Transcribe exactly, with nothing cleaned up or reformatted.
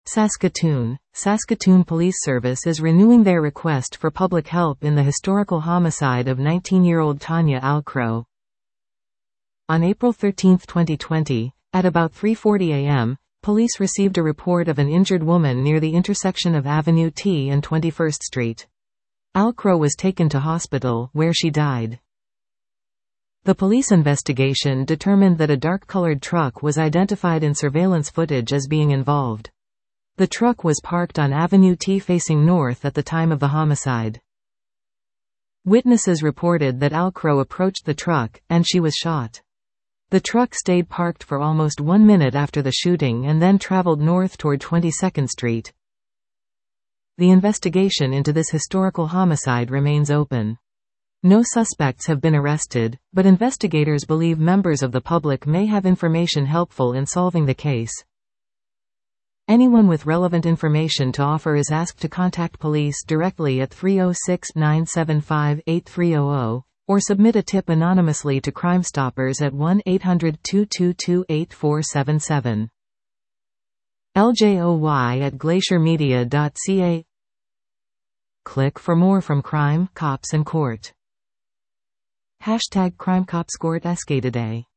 Saskatoon. Saskatoon Police Service is renewing their request for public help in the historical homicide of nineteen-year-old Tanya Alcrow. On April thirteenth twenty twenty, at about three forty a m, police received a report of an injured woman near the intersection of Avenue T and twenty-first Street. Alcrow was taken to hospital, where she died. The police investigation determined that a dark-colored truck was identified in surveillance footage as being involved. The truck was parked on Avenue T facing north at the time of the homicide. Witnesses reported that Alcrow approached the truck, and she was shot. The truck stayed parked for almost one minute after the shooting and then traveled north toward twenty-second Street. The investigation into this historical homicide remains open. No suspects have been arrested, but investigators believe members of the public may have information helpful in solving the case. Anyone with relevant information to offer is asked to contact police directly at three oh six, nine seven five, eight three hundred, or submit a tip anonymously to Crime Stoppers at one eight hundred, two two two, eight four seven seven. L J O Y at glacier media dot c a. Click for more from Crime, Cops and Court. Hashtag Crime Cops Court Escate Today.